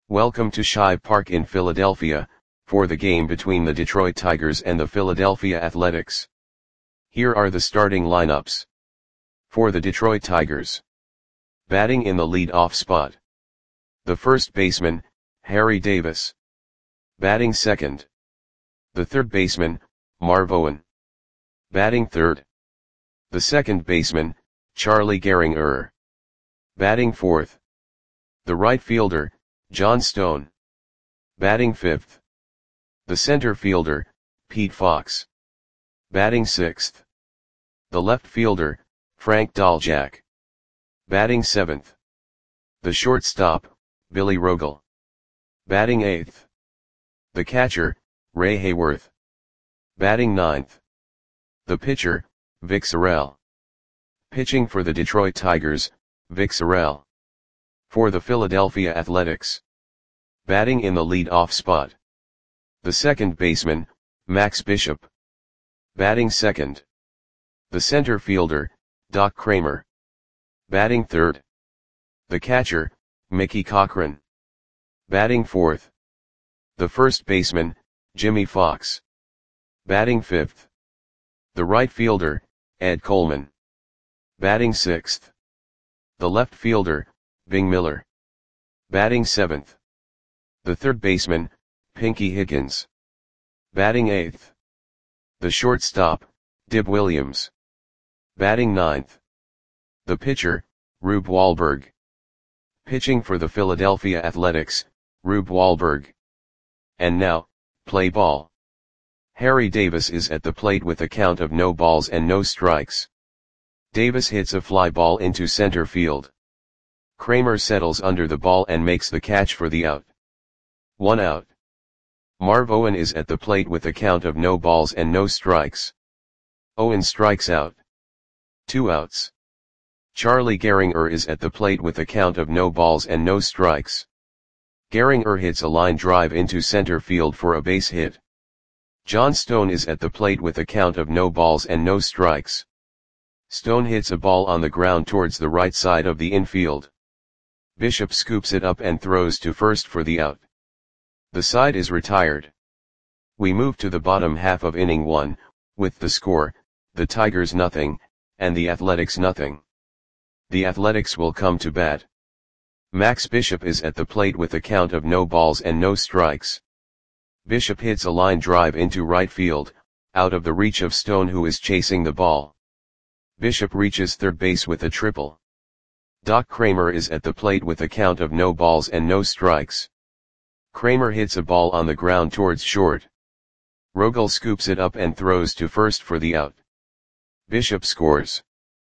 Welcome to Shive Park in Philadelphia, for the game between the Detroit Tigers and the Philadelphia Athletics. Here are the starting lineups. For the Detroit Tigers. Batting in the lead-off spot. The first baseman, Harry Davis. Batting second. The third baseman, Marv Owen. Batting third. The second baseman, Charlie Gehringer. Batting fourth. The right fielder, John Stone. Batting fifth. The center fielder, Pete Fox. Batting sixth. The left fielder, Frank Daljak. Batting seventh. The shortstop, Billy Rogel. Batting eighth. The catcher, Ray Hayworth. Batting ninth. The pitcher, Vic Sorrell. Pitching for the Detroit Tigers, Vic Sorrell. For the Philadelphia Athletics. Batting in the lead-off spot. The second baseman, Max Bishop. Batting second. The center fielder, Doc Kramer. Batting third. The catcher, Mickey Cochrane. Batting fourth. The first baseman, Jimmy Fox. Batting fifth. The right fielder, Ed Coleman. Batting sixth. The left fielder, Bing Miller. Batting seventh. The third baseman, Pinky Higgins. Batting eighth. The shortstop, Dib Williams. Batting ninth. The pitcher, Rube Wahlberg. Pitching for the Philadelphia Athletics, Rube Wahlberg. And now, play ball. Harry Davis is at the plate with a count of no balls and no strikes. Davis hits a fly ball into center field. Kramer settles under the ball and makes the catch for the out. 1 out. Marv Owen is at the plate with a count of no balls and no strikes. Owen strikes out. 2 outs. Charlie Gehringer is at the plate with a count of no balls and no strikes. Gehringer hits a line drive into center field for a base hit. John Stone is at the plate with a count of no balls and no strikes. Stone hits a ball on the ground towards the right side of the infield. Bishop scoops it up and throws to first for the out. The side is retired. We move to the bottom half of inning 1, with the score, the Tigers nothing, and the Athletics nothing. The Athletics will come to bat. Max Bishop is at the plate with a count of no balls and no strikes. Bishop hits a line drive into right field, out of the reach of Stone who is chasing the ball. Bishop reaches third base with a triple. Doc Kramer is at the plate with a count of no balls and no strikes. Kramer hits a ball on the ground towards short. Rogel scoops it up and throws to first for the out. Bishop scores.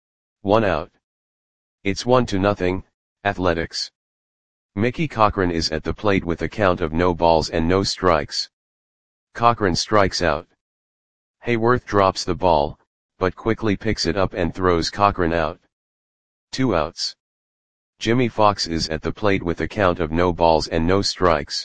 1 out. It's 1-0, Athletics. Mickey Cochrane is at the plate with a count of no balls and no strikes. Cochrane strikes out. Hayworth drops the ball, but quickly picks it up and throws Cochrane out. 2 outs. Jimmy Fox is at the plate with a count of no balls and no strikes.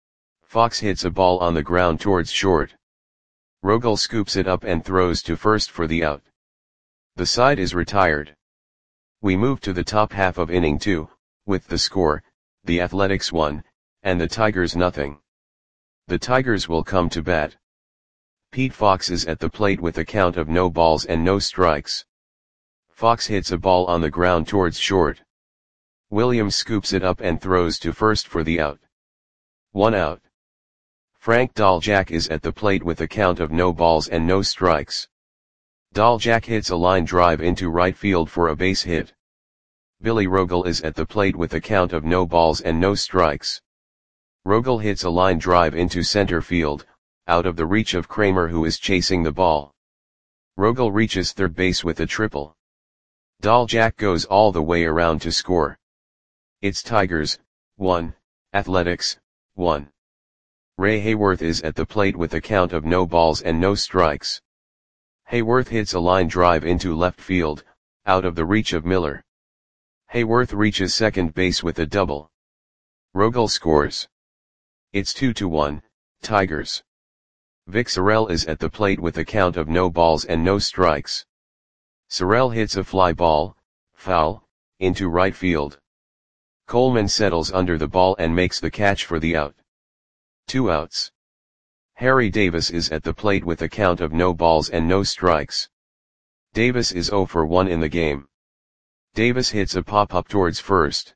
Fox hits a ball on the ground towards short. Rogel scoops it up and throws to first for the out. The side is retired. We move to the top half of inning 2, with the score, the Athletics 1, and the Tigers nothing. The Tigers will come to bat. Pete Fox is at the plate with a count of no balls and no strikes. Fox hits a ball on the ground towards short. Williams scoops it up and throws to first for the out. 1 out. Frank Daljak is at the plate with a count of no balls and no strikes. Daljak hits a line drive into right field for a base hit. Billy Rogel is at the plate with a count of no balls and no strikes. Rogel hits a line drive into center field, out of the reach of Kramer who is chasing the ball. Rogel reaches third base with a triple. Daljak goes all the way around to score. It's Tigers, 1, Athletics, 1. Ray Hayworth is at the plate with a count of no balls and no strikes. Hayworth hits a line drive into left field, out of the reach of Miller. Hayworth reaches second base with a double. Rogel scores. It's 2-1, Tigers. Vic Sorrell is at the plate with a count of no balls and no strikes. Sorrell hits a fly ball, foul, into right field. Coleman settles under the ball and makes the catch for the out. 2 outs. Harry Davis is at the plate with a count of no balls and no strikes. Davis is 0 for 1 in the game. Davis hits a pop-up towards first.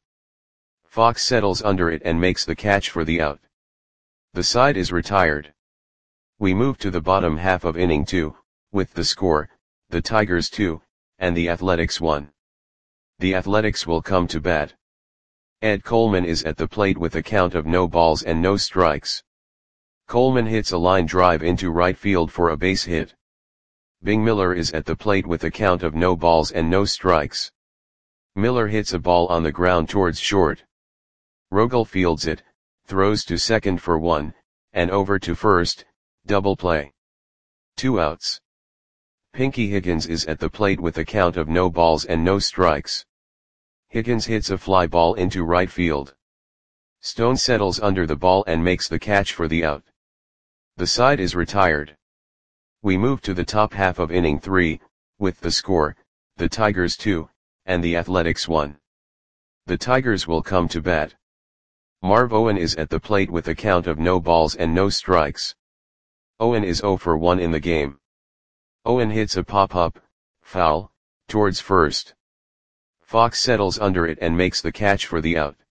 Fox settles under it and makes the catch for the out. The side is retired. We move to the bottom half of inning 2, with the score, the Tigers 2, and the Athletics 1. The Athletics will come to bat. Ed Coleman is at the plate with a count of no balls and no strikes. Coleman hits a line drive into right field for a base hit. Bing Miller is at the plate with a count of no balls and no strikes. Miller hits a ball on the ground towards short. Rogel fields it, throws to second for 1, and over to first, double play. 2 outs. Pinky Higgins is at the plate with a count of no balls and no strikes. Higgins hits a fly ball into right field. Stone settles under the ball and makes the catch for the out. The side is retired. We move to the top half of inning 3, with the score, the Tigers 2, and the Athletics 1. The Tigers will come to bat. Marv Owen is at the plate with a count of no balls and no strikes. Owen is 0 for 1 in the game. Owen hits a pop-up, foul, towards first. Fox settles under it and makes the catch for the out.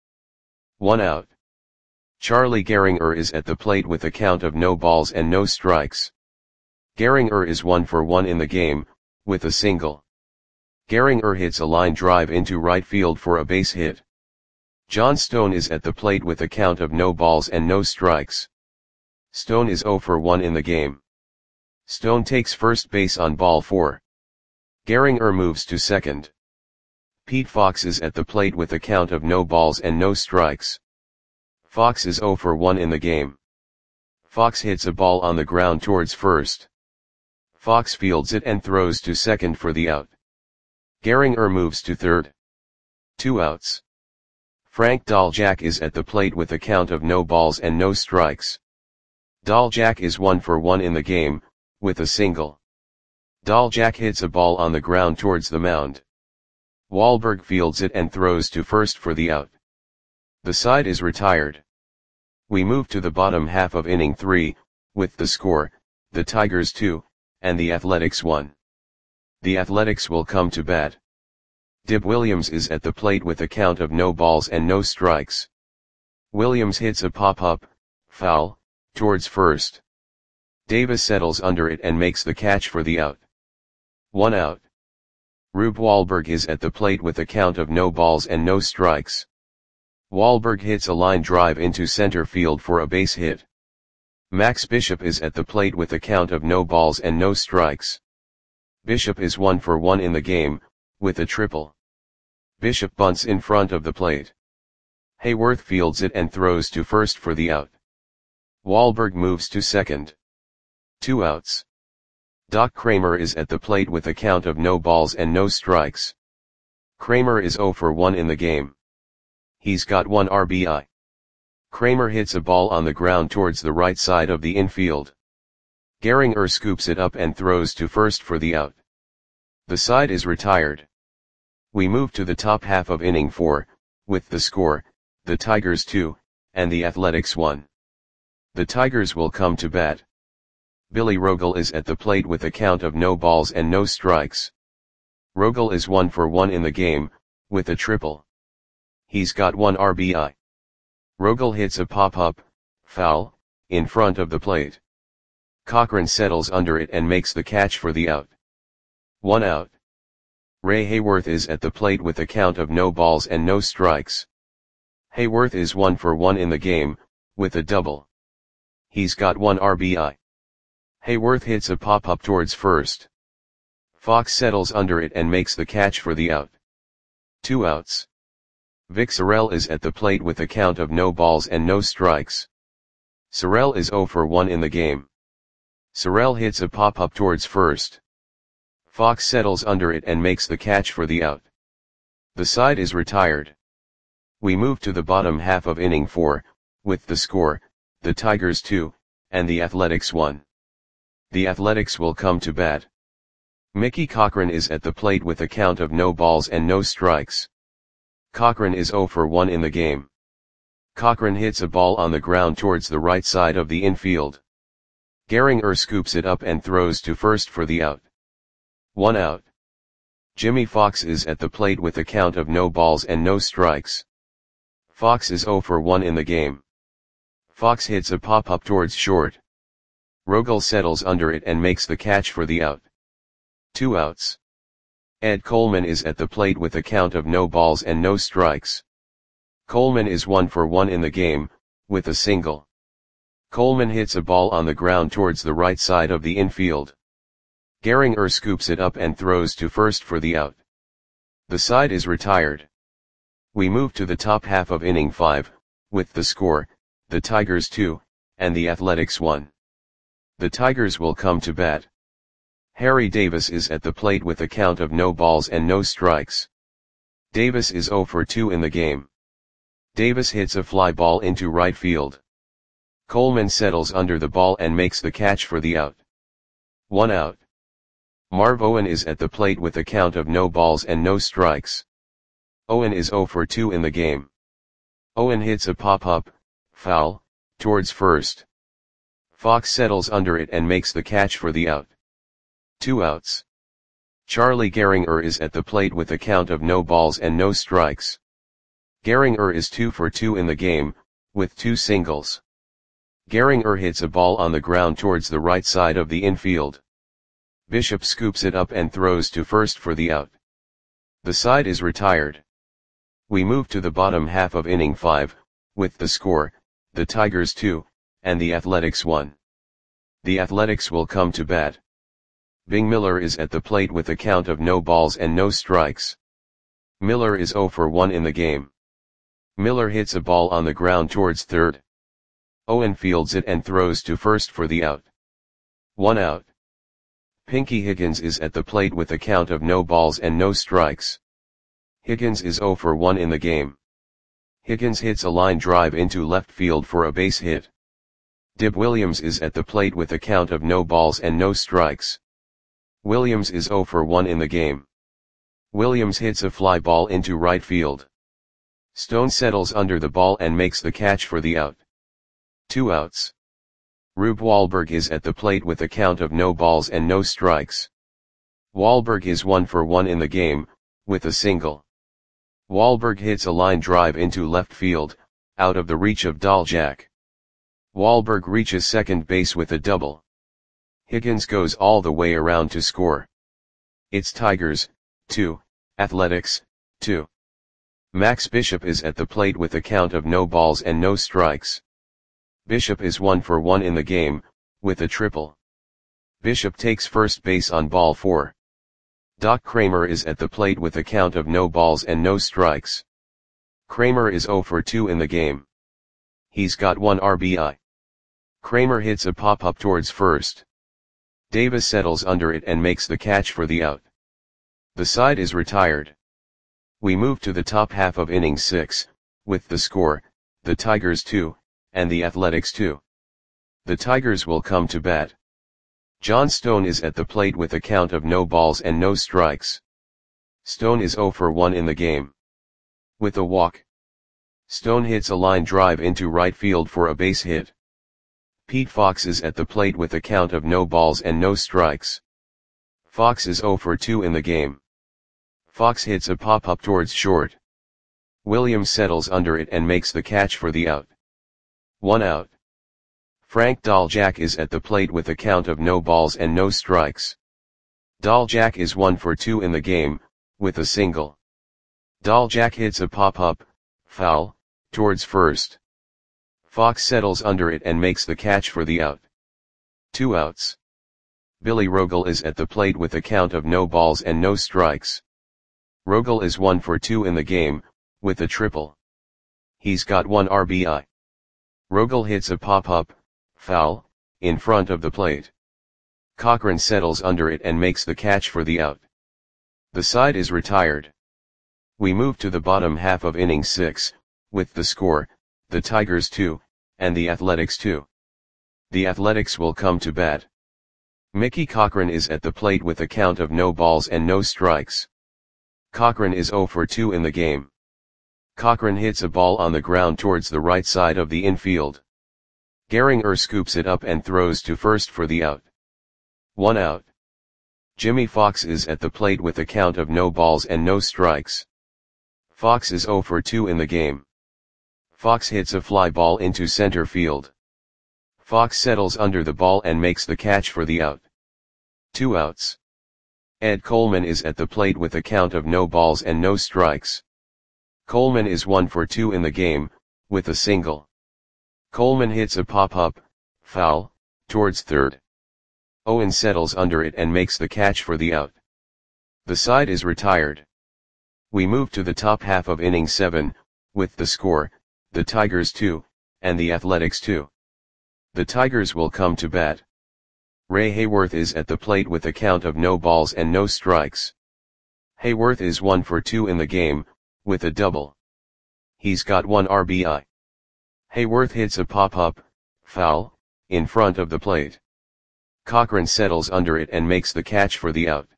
1 out. Charlie Gehringer is at the plate with a count of no balls and no strikes. Gehringer is 1 for 1 in the game, with a single. Gehringer hits a line drive into right field for a base hit. John Stone is at the plate with a count of no balls and no strikes. Stone is 0 for 1 in the game. Stone takes first base on ball 4. Gehringer moves to second. Pete Fox is at the plate with a count of no balls and no strikes. Fox is 0 for 1 in the game. Fox hits a ball on the ground towards first. Fox fields it and throws to second for the out. Gehringer moves to third. 2 outs. Frank Daljak is at the plate with a count of no balls and no strikes. Daljak is 1 for 1 in the game, with a single. Daljak hits a ball on the ground towards the mound. Wahlberg fields it and throws to first for the out. The side is retired. We move to the bottom half of inning 3, with the score, the Tigers 2, and the Athletics 1. The Athletics will come to bat. Dib Williams is at the plate with a count of no balls and no strikes. Williams hits a pop-up, foul, towards first. Davis settles under it and makes the catch for the out. 1 out. Rube Wahlberg is at the plate with a count of no balls and no strikes. Wahlberg hits a line drive into center field for a base hit. Max Bishop is at the plate with a count of no balls and no strikes. Bishop is 1 for 1 in the game, with a triple. Bishop bunts in front of the plate. Hayworth fields it and throws to first for the out. Wahlberg moves to second. 2 outs. Doc Kramer is at the plate with a count of no balls and no strikes. Kramer is 0 for 1 in the game. He's got 1 RBI. Kramer hits a ball on the ground towards the right side of the infield. Gehringer scoops it up and throws to first for the out. The side is retired. We move to the top half of inning 4, with the score, the Tigers 2, and the Athletics 1. The Tigers will come to bat. Billy Rogel is at the plate with a count of no balls and no strikes. Rogel is 1 for 1 in the game, with a triple. He's got 1 RBI. Rogel hits a pop-up, foul, in front of the plate. Cochran settles under it and makes the catch for the out. 1 out. Ray Hayworth is at the plate with a count of no balls and no strikes. Hayworth is 1 for 1 in the game, with a double. He's got 1 RBI. Hayworth hits a pop-up towards first. Fox settles under it and makes the catch for the out. 2 outs. Vic Sorrell is at the plate with a count of no balls and no strikes. Sorrell is 0 for 1 in the game. Sorrell hits a pop-up towards first. Fox settles under it and makes the catch for the out. The side is retired. We move to the bottom half of inning 4, with the score, the Tigers 2, and the Athletics 1. The Athletics will come to bat. Mickey Cochran is at the plate with a count of no balls and no strikes. Cochran is 0 for 1 in the game. Cochran hits a ball on the ground towards the right side of the infield. Gehringer scoops it up and throws to first for the out. 1 out. Jimmy Fox is at the plate with a count of no balls and no strikes. Fox is 0 for 1 in the game. Fox hits a pop-up towards short. Rogel settles under it and makes the catch for the out. 2 outs. Ed Coleman is at the plate with a count of no balls and no strikes. Coleman is 1 for 1 in the game, with a single. Coleman hits a ball on the ground towards the right side of the infield. Gehringer scoops it up and throws to first for the out. The side is retired. We move to the top half of inning 5, with the score, the Tigers 2, and the Athletics 1. The Tigers will come to bat. Harry Davis is at the plate with a count of no balls and no strikes. Davis is 0 for 2 in the game. Davis hits a fly ball into right field. Coleman settles under the ball and makes the catch for the out. 1 out. Marv Owen is at the plate with a count of no balls and no strikes. Owen is 0 for 2 in the game. Owen hits a pop-up, foul, towards first. Fox settles under it and makes the catch for the out. 2 outs. Charlie Gehringer is at the plate with a count of no balls and no strikes. Gehringer is 2 for 2 in the game, with 2 singles. Gehringer hits a ball on the ground towards the right side of the infield. Bishop scoops it up and throws to first for the out. The side is retired. We move to the bottom half of inning 5, with the score, the Tigers 2, and the Athletics 1. The Athletics will come to bat. Bing Miller is at the plate with a count of no balls and no strikes. Miller is 0 for 1 in the game. Miller hits a ball on the ground towards third. Owen fields it and throws to first for the out. 1 out. Pinky Higgins is at the plate with a count of no balls and no strikes. Higgins is 0 for 1 in the game. Higgins hits a line drive into left field for a base hit. Dib Williams is at the plate with a count of no balls and no strikes. Williams is 0 for 1 in the game. Williams hits a fly ball into right field. Stone settles under the ball and makes the catch for the out. 2 outs. Rube Wahlberg is at the plate with a count of no balls and no strikes. Wahlberg is 1 for 1 in the game, with a single. Wahlberg hits a line drive into left field, out of the reach of Daljak. Wahlberg reaches second base with a double. Higgins goes all the way around to score. It's Tigers, 2, Athletics, 2. Max Bishop is at the plate with a count of no balls and no strikes. Bishop is 1 for 1 in the game, with a triple. Bishop takes first base on ball 4. Doc Kramer is at the plate with a count of no balls and no strikes. Kramer is 0 for 2 in the game. He's got 1 RBI. Kramer hits a pop-up towards first. Davis settles under it and makes the catch for the out. The side is retired. We move to the top half of inning 6, with the score, the Tigers 2, and the Athletics 2. The Tigers will come to bat. John Stone is at the plate with a count of no balls and no strikes. Stone is 0 for 1 in the game. With a walk. Stone hits a line drive into right field for a base hit. Pete Fox is at the plate with a count of no balls and no strikes. Fox is 0 for 2 in the game. Fox hits a pop-up towards short. Williams settles under it and makes the catch for the out. 1 out. Frank Daljak is at the plate with a count of no balls and no strikes. Daljak is 1 for 2 in the game, with a single. Daljak hits a pop-up, foul, towards first. Fox settles under it and makes the catch for the out. 2 outs. Billy Rogel is at the plate with a count of no balls and no strikes. Rogel is 1 for 2 in the game, with a triple. He's got 1 RBI. Rogel hits a pop-up, foul, in front of the plate. Cochran settles under it and makes the catch for the out. The side is retired. We move to the bottom half of inning 6, with the score, the Tigers 2, and the Athletics 2. The Athletics will come to bat. Mickey Cochran is at the plate with a count of no balls and no strikes. Cochran is 0 for 2 in the game. Cochran hits a ball on the ground towards the right side of the infield. Gehringer scoops it up and throws to first for the out. 1 out. Jimmy Fox is at the plate with a count of no balls and no strikes. Fox is 0 for 2 in the game. Fox hits a fly ball into center field. Fox settles under the ball and makes the catch for the out. 2 outs. Ed Coleman is at the plate with a count of no balls and no strikes. Coleman is 1 for 2 in the game, with a single. Coleman hits a pop-up, foul, towards third. Owen settles under it and makes the catch for the out. The side is retired. We move to the top half of inning 7, with the score, the Tigers 2, and the Athletics 2. The Tigers will come to bat. Ray Hayworth is at the plate with a count of no balls and no strikes. Hayworth is 1 for 2 in the game, with a double. He's got 1 RBI. Hayworth hits a pop-up, foul, in front of the plate. Cochran settles under it and makes the catch for the out.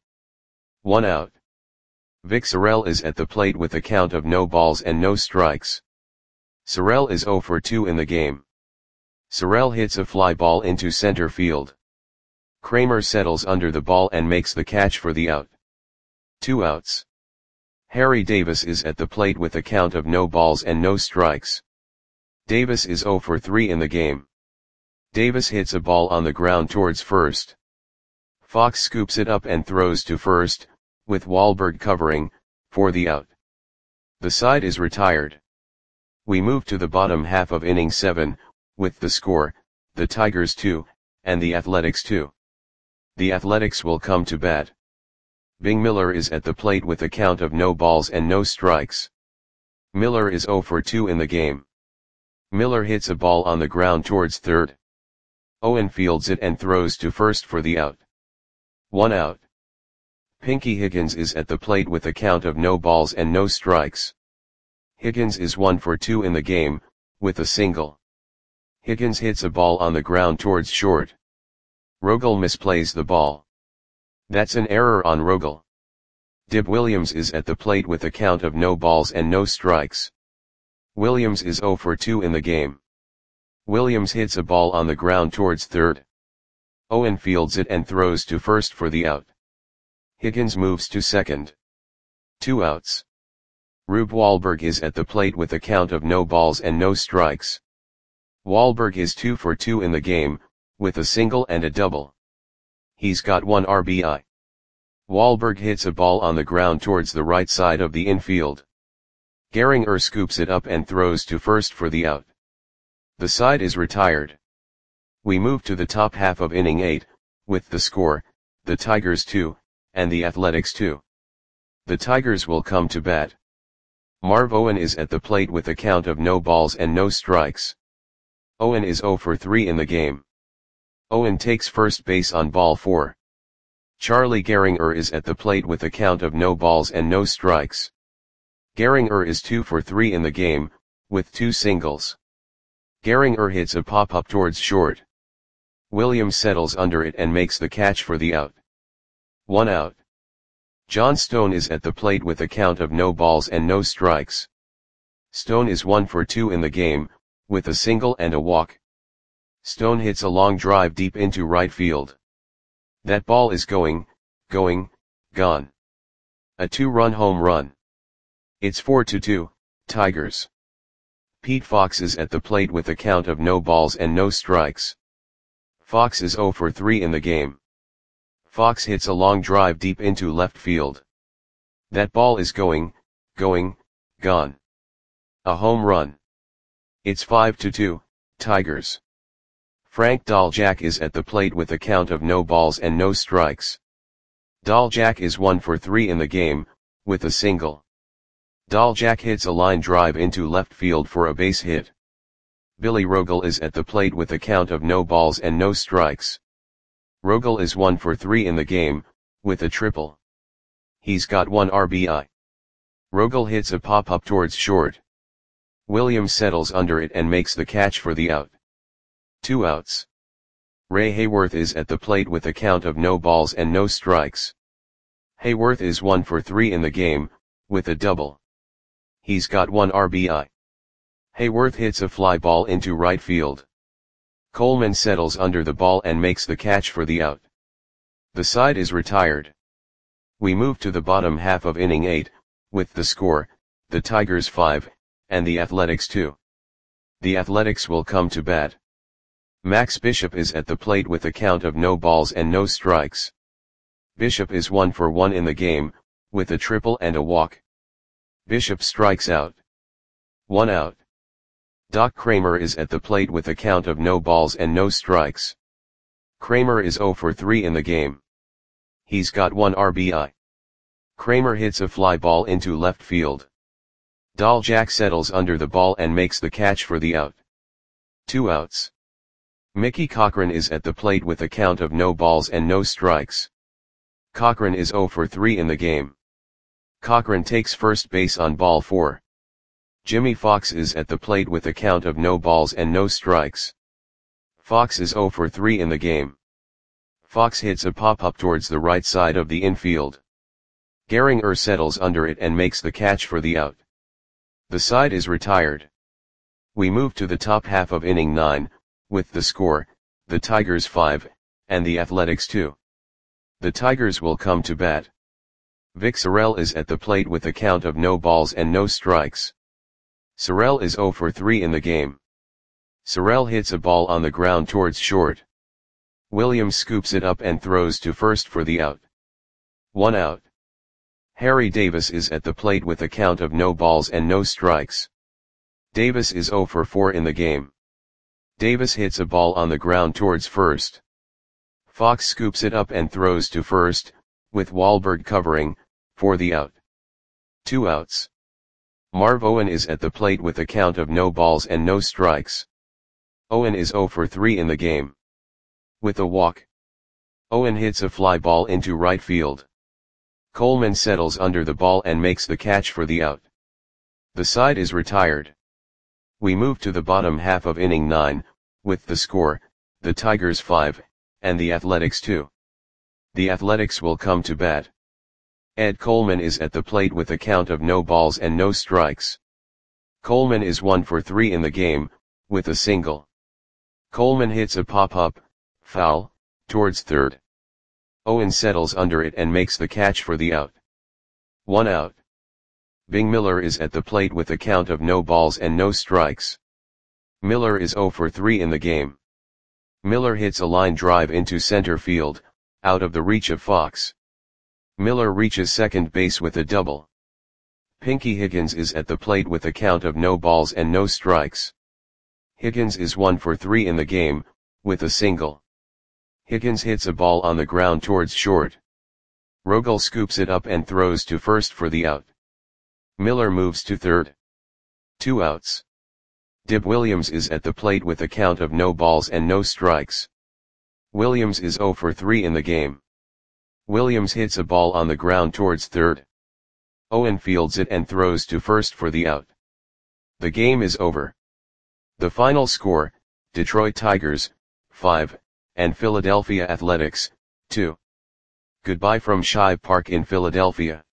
1 out. Vic Sorrell is at the plate with a count of no balls and no strikes. Sorrell is 0 for 2 in the game. Sorrell hits a fly ball into center field. Kramer settles under the ball and makes the catch for the out. 2 outs. Harry Davis is at the plate with a count of no balls and no strikes. Davis is 0 for 3 in the game. Davis hits a ball on the ground towards first. Fox scoops it up and throws to first, with Wahlberg covering, for the out. The side is retired. We move to the bottom half of inning 7, with the score, the Tigers 2, and the Athletics 2. The Athletics will come to bat. Bing Miller is at the plate with a count of no balls and no strikes. Miller is 0 for 2 in the game. Miller hits a ball on the ground towards third. Owen fields it and throws to first for the out. 1 out. Pinky Higgins is at the plate with a count of no balls and no strikes. Higgins is 1 for 2 in the game, with a single. Higgins hits a ball on the ground towards short. Rogel misplays the ball. That's an error on Rogel. Dib Williams is at the plate with a count of no balls and no strikes. Williams is 0 for 2 in the game. Williams hits a ball on the ground towards third. Owen fields it and throws to first for the out. Higgins moves to second. 2 outs. Rube Wahlberg is at the plate with a count of no balls and no strikes. Wahlberg is 2 for 2 in the game, with a single and a double. He's got 1 RBI. Wahlberg hits a ball on the ground towards the right side of the infield. Gehringer scoops it up and throws to first for the out. The side is retired. We move to the top half of inning 8, with the score, the Tigers 2, and the Athletics 2. The Tigers will come to bat. Marv Owen is at the plate with a count of no balls and no strikes. Owen is 0 for 3 in the game. Owen takes first base on ball 4. Charlie Gehringer is at the plate with a count of no balls and no strikes. Gehringer is 2 for 3 in the game, with 2 singles. Gehringer hits a pop-up towards short. Williams settles under it and makes the catch for the out. 1 out. John Stone is at the plate with a count of no balls and no strikes. Stone is 1 for 2 in the game, with a single and a walk. Stone hits a long drive deep into right field. That ball is gone. A 2-run home run. It's 4-2, Tigers. Pete Fox is at the plate with a count of no balls and no strikes. Fox is 0 for 3 in the game. Fox hits a long drive deep into left field. That ball is gone. A home run. It's 5-2, Tigers. Frank Daljak is at the plate with a count of no balls and no strikes. Daljak is 1 for 3 in the game, with a single. Daljak hits a line drive into left field for a base hit. Billy Rogel is at the plate with a count of no balls and no strikes. Rogel is 1 for 3 in the game, with a triple. He's got 1 RBI. Rogel hits a pop-up towards short. Williams settles under it and makes the catch for the out. 2 outs. Ray Hayworth is at the plate with a count of no balls and no strikes. Hayworth is 1 for 3 in the game, with a double. He's got 1 RBI. Hayworth hits a fly ball into right field. Coleman settles under the ball and makes the catch for the out. The side is retired. We move to the bottom half of inning 8, with the score, the Tigers 5, and the Athletics 2. The Athletics will come to bat. Max Bishop is at the plate with a count of no balls and no strikes. Bishop is 1 for 1 in the game, with a triple and a walk. Bishop strikes out. 1 out. Doc Kramer is at the plate with a count of no balls and no strikes. Kramer is 0 for 3 in the game. He's got 1 RBI. Kramer hits a fly ball into left field. Dahljack settles under the ball and makes the catch for the out. 2 outs. Mickey Cochrane is at the plate with a count of no balls and no strikes. Cochrane is 0 for 3 in the game. Cochrane takes first base on ball 4. Jimmy Fox is at the plate with a count of no balls and no strikes. Fox is 0 for 3 in the game. Fox hits a pop-up towards the right side of the infield. Gehringer settles under it and makes the catch for the out. The side is retired. We move to the top half of inning 9, with the score, the Tigers 5, and the Athletics 2. The Tigers will come to bat. Vic Sorrell is at the plate with a count of no balls and no strikes. Sorrell is 0 for 3 in the game. Sorrell hits a ball on the ground towards short. Williams scoops it up and throws to first for the out. 1 out. Harry Davis is at the plate with a count of no balls and no strikes. Davis is 0 for 4 in the game. Davis hits a ball on the ground towards first. Fox scoops it up and throws to first, with Wahlberg covering, for the out. 2 outs. Marv Owen is at the plate with a count of no balls and no strikes. Owen is 0 for 3 in the game. With a walk. Owen hits a fly ball into right field. Coleman settles under the ball and makes the catch for the out. The side is retired. We move to the bottom half of inning 9, with the score, the Tigers 5, and the Athletics 2. The Athletics will come to bat. Ed Coleman is at the plate with a count of no balls and no strikes. Coleman is 1 for 3 in the game, with a single. Coleman hits a pop-up, foul, towards third. Owen settles under it and makes the catch for the out. 1 out. Bing Miller is at the plate with a count of no balls and no strikes. Miller is 0 for 3 in the game. Miller hits a line drive into center field, out of the reach of Fox. Miller reaches second base with a double. Pinky Higgins is at the plate with a count of no balls and no strikes. Higgins is 1 for 3 in the game, with a single. Higgins hits a ball on the ground towards short. Rogel scoops it up and throws to first for the out. Miller moves to third. 2 outs. Dib Williams is at the plate with a count of no balls and no strikes. Williams is 0 for 3 in the game. Williams hits a ball on the ground towards third. Owen fields it and throws to first for the out. The game is over. The final score, Detroit Tigers, 5, and Philadelphia Athletics, 2. Goodbye from Shibe Park in Philadelphia.